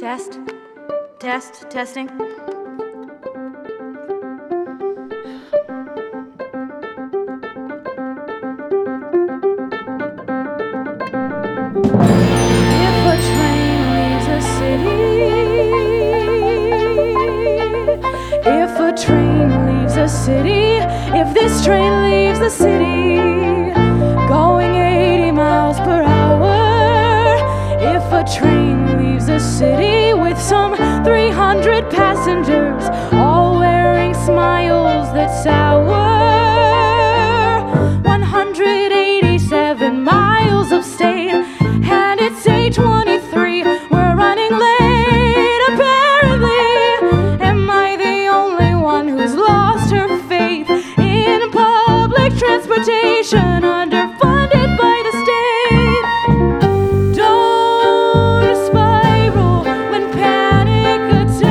Testing. If a train leaves a city, if this train leaves the city, going 80 miles per hour, if a train leaves a city with some 300 passengers, all wearing smiles that sour, 187 miles of state, and it's 8:23, we're running late, apparently. Am I the only one who's lost her faith in public transportation, underfunded by the state? Don't spiral when panic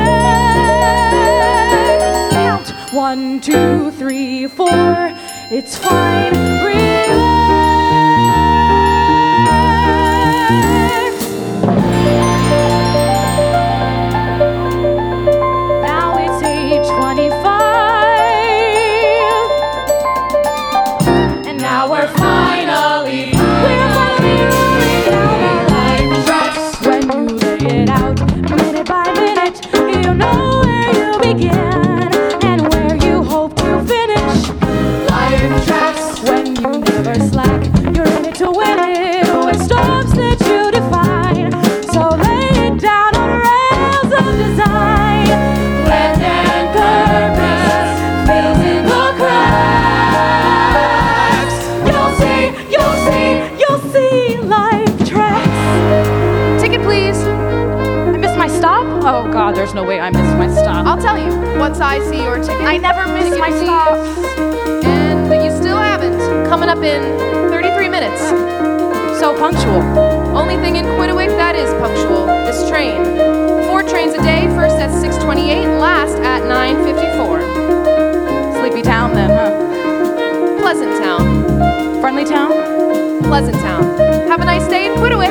attacks. Count 1, 2, 3, 4. It's fine. Relax. Now it's 8:25, and now we're finally rolling down our life tracks. When you lay it out minute by minute, you know where you begin and where you hope to finish. Life tracks. When you never slack, you're in it to win it with stops that you define. So lay it down on rails of design, plan and purpose, fills in the cracks. You'll see life tracks. Ticket, please. I missed my stop? Oh God, there's no way I missed my stop. I'll tell you. Once I see your ticket, I never miss ticket my please. stop. And you still haven't. Coming up in 33 minutes. So punctual. Only thing in Quitawick that is punctual. This train. 4 trains a day, first at 6:28, last at 9:54. Sleepy town then, huh? Pleasant Town. Friendly town? Pleasant Town. Have a nice day in Quitawick.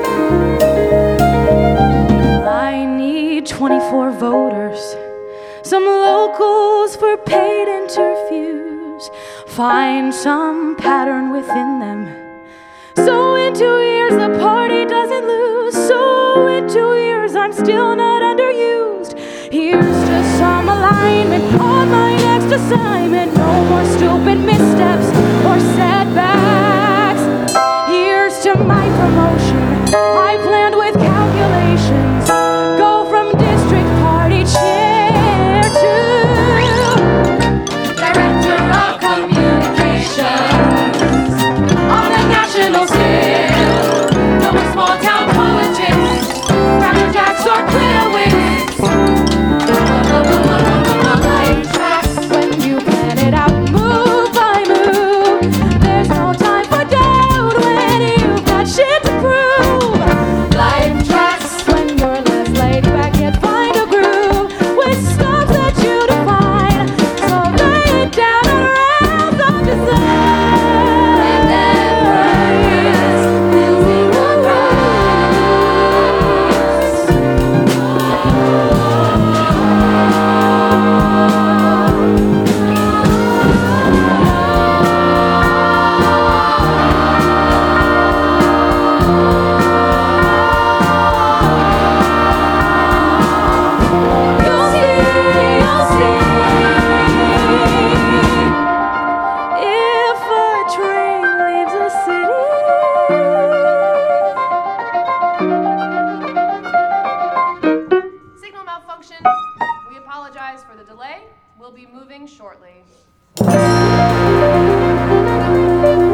I need 24 voters, some locals for paid interviews. Find some pattern within them. So in 2 years the party doesn't lose. So in 2 years I'm still not underused. Here's to some alignment on my next assignment. No more stupid missteps or setbacks. Here's to my promotion. I planned with calculations. Go from district party chair to director of communications on a national scale. No more small town politics, Cracker Jacks or Quitawicks. Life tracks. When you plan it out, move by move, there's no time for doubt when you've got shit to prove. Life tracks. When you're less laid back, yet find a groove with stops that you define. So lay it down on rails of design. And then purpose, building the You'll see if a train leaves a city. Signal malfunction. We apologize for the delay. We'll be moving shortly.